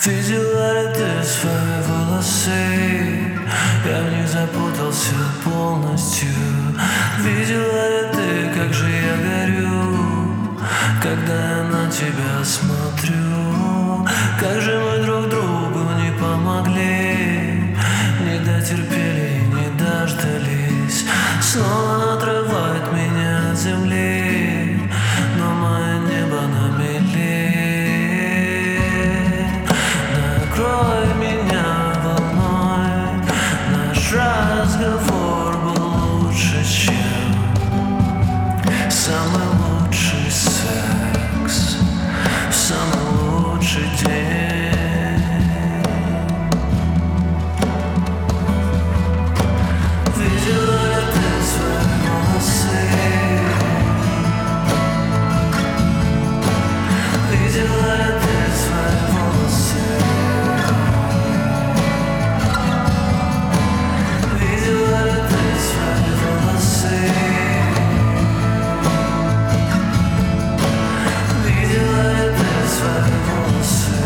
Видела ли ты свои волосы? Я в них запутался полностью. Видела ли ты, как же я горю, когда я на тебя смотрю? Как же мы друг другу не помогли, не дотерпели и не дождались. Снова отрывает меня от земли, но мое небо на мели. Накрой меня волной, наш разговор был лучше, чем самый лучший секс в самый лучший день. Видела ли ты свои волосы? Видела ли ты свои волосы? Видела ли ты свои волосы? Видела ли ты свои волосы?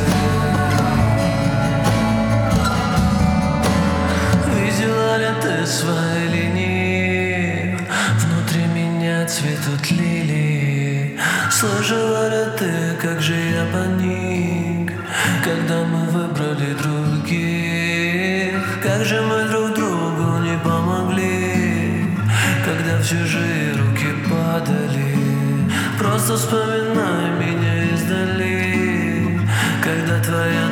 Видела ли ты свои линии? Внутри меня цветут лилии. Слышала ли ты, как же я паник, когда мы выбрали других? Как же мы друг другу не помогли, когда в чужие руки падали? Просто вспоминай меня издали, когда твоя